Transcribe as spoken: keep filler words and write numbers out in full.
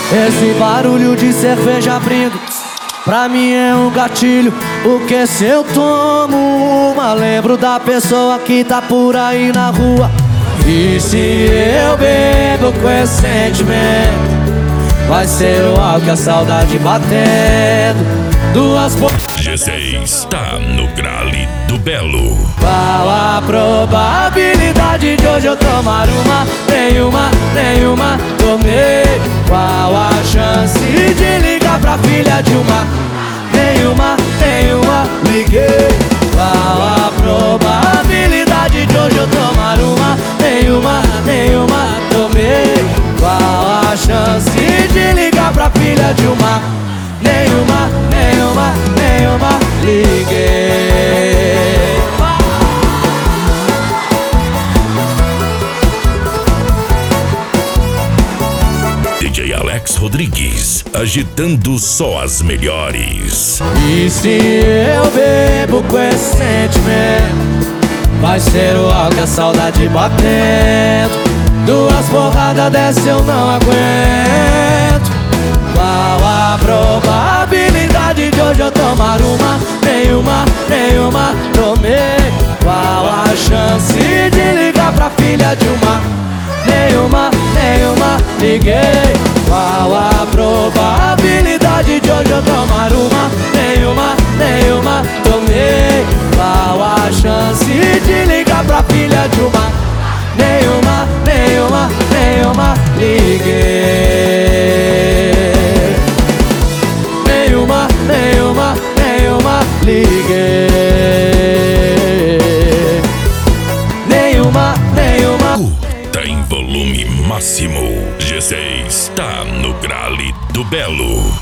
Esse barulho de cerveja abrindo pra mim é um gatilho. Porque se eu tomo uma, lembro da pessoa que tá por aí na rua. E se eu bebo com esse sentimento, vai ser o álcool e a saudade batendo. Duas porradas. G seis tá no grale do Belo. Qual a probabilidade de hoje eu tomar uma? Nenhuma, nenhuma, tomei. Qual a chance de ligar pra filha de uma? Nenhuma, nenhuma, liguei. Qual a probabilidade de hoje eu tomar uma? Nenhuma, nenhuma, tomei. Qual a chance de ligar pra filha de uma? Nenhuma, nenhuma, nenhuma, liguei. D J Alex Rodrigues, agitando só as melhores. E se eu bebo com esse sentimento, vai ser o álcool e a saudade batendo. Duas porradas dessa eu não aguento. Qual a probabilidade de hoje eu tomar uma? Nenhuma, nenhuma, tomei. Qual a chance de ligar pra filha de uma? Nenhuma, nenhuma, liguei. Qual a probabilidade de hoje eu tomar uma? Nenhuma, nenhuma, tomei. Qual a chance de ligar pra filha de uma? Nenhuma, nenhuma, nenhuma, liguei. Nenhuma, nenhuma, nenhuma, liguei. Nenhuma, nenhuma. Uh, tá em volume máximo. G seis tá no grale do Belo.